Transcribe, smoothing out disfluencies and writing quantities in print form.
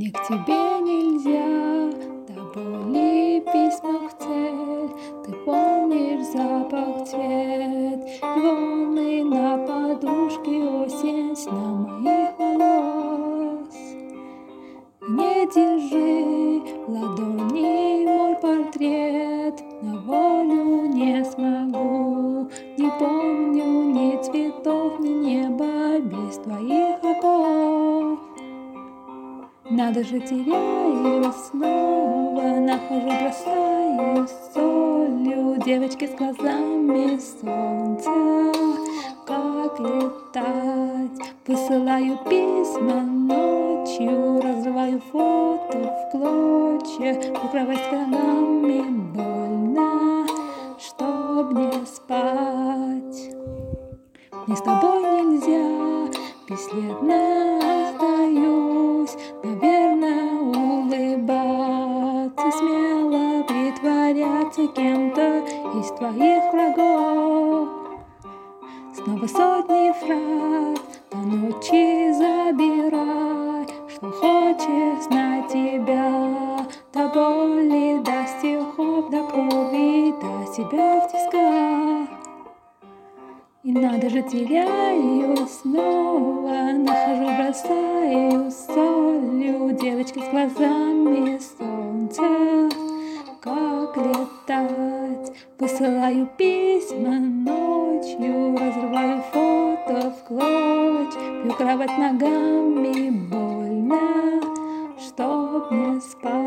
Мне к тебе нельзя, до боли письма в цель. Ты помнишь запах, цвет и волны на подушке, осень на моих волос. Не держи в ладони мой портрет, на волю не смогу. Не помню ни цветов, ни неба без твоих оков. Надо же, теряю снова, нахожу, бросаю солью. Девочки с глазами солнца, как летать. Посылаю письма ночью, разрываю фото в клочья. Укрывать ногами больно, чтоб не спать. Мне с тобой нельзя, бесследно остаюсь. Наверное, улыбаться, смело притворяться кем-то из твоих врагов. Снова сотни фраз до ночи забирай, что хочешь на тебя, до боли, до стихов, до крови, до себя в тисках. И надо же, теряю снова, нахожу, бросаю солью. Девочки с глазами солнца, как летать. Посылаю письма ночью, разрываю фото в клочья. Бью кровать ногами больно, чтоб не спать.